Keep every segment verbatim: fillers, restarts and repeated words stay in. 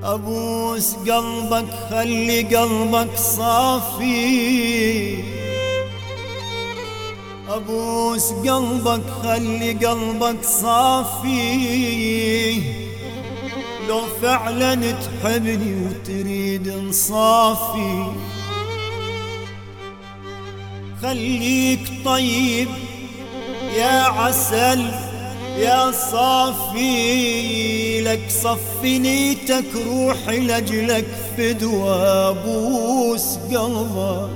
أبوس قلبك خلي قلبك صافي، أبوس قلبك خلي قلبك صافي، لو فعلا تحبني وتريد انصافي. خليك طيب يا عسل يا صافي، لك صفي نيتك روحي لجلك فدوى أبوس قلبك.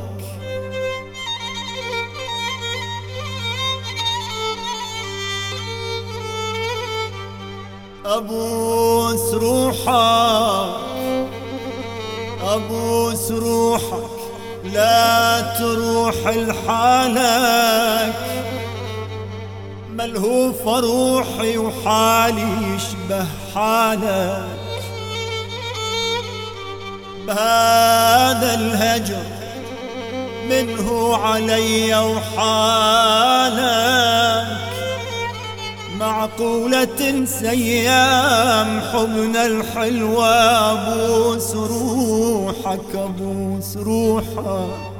أبوس روحك أبوس روحك لا تروح لحالك، ملهوف روحي وحالي يشبه حالك. بهذا الهجر منه علي وحالك، معقولة سيام حبنا الحلوة. أبوس روحك أبوس روحك.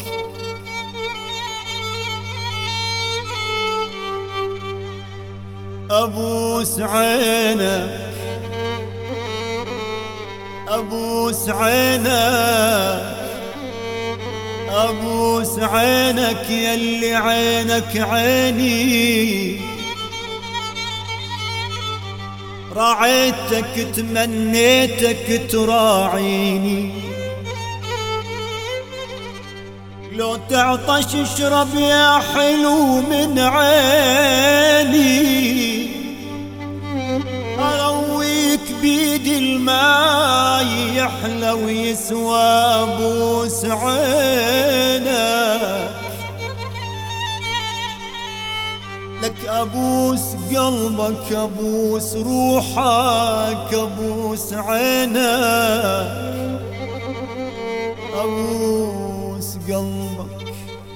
أبوس عينك أبوس عينك أبوس عينك يلي عينك عيني، راعيتك تمنيتك تراعيني. لو تعطش اشرب يا حلو من عيني، ارويك بيدي الماي يحلى ويسوى. أبوس عينك لك أبوس قلبك أبوس روحك. أبوس عينك أبوس قلبك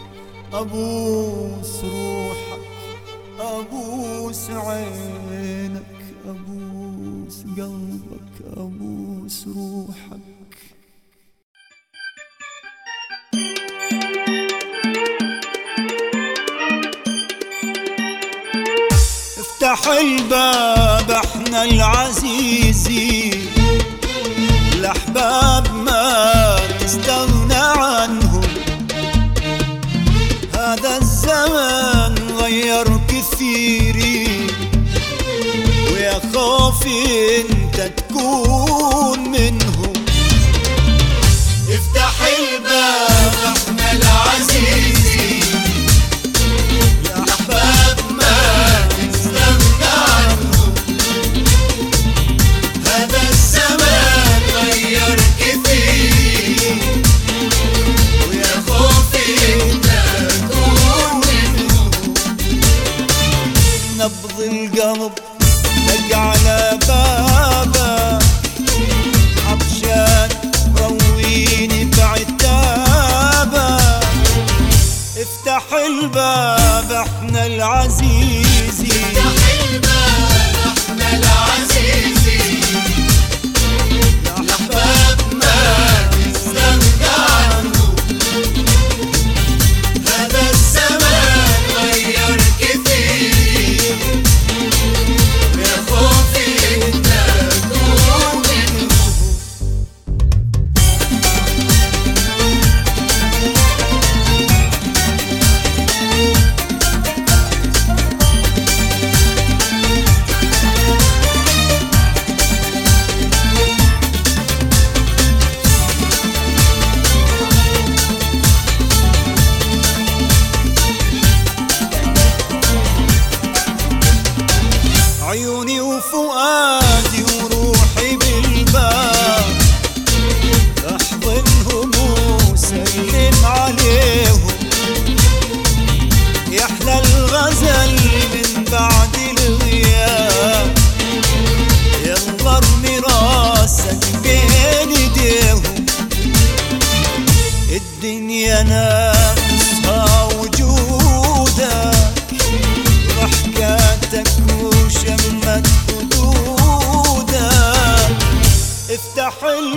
أبوس روحك. أبوس عينك أبوس قلبك أبوس روحك. افتح الباب احنا العزيزي، الأحباب ما تستغنى عنهم. هذا الزمن غير كثيري، ويا خوفي انت تكون منهم. افتح الباب احنا العزيزي، الأحباب ما تستغنى عنهم. هذا الزمان غير كثير، ويا خوفي انت تكون منهم. نبض القلب دق على بابك، عطشان رويني بعتابك. افتح الباب احنا العزيزي، افتح الباب احنا العزيزي، الأحباب ما تستغنى عنهم. هذا الزمان غير كثير، ويا خوفي انت تكون منهم. عيوني وفؤادي وروحي بالباب، احضنهم وسلم عليهم. يحلى الغزل من بعد الغياب، يلا ارمي راسك بين ايديهم. الدنيا ناقصها وجودك، ضحكاتك وشمت خدودك. افتح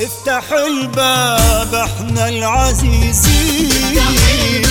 افتح الباب احنا العزيزين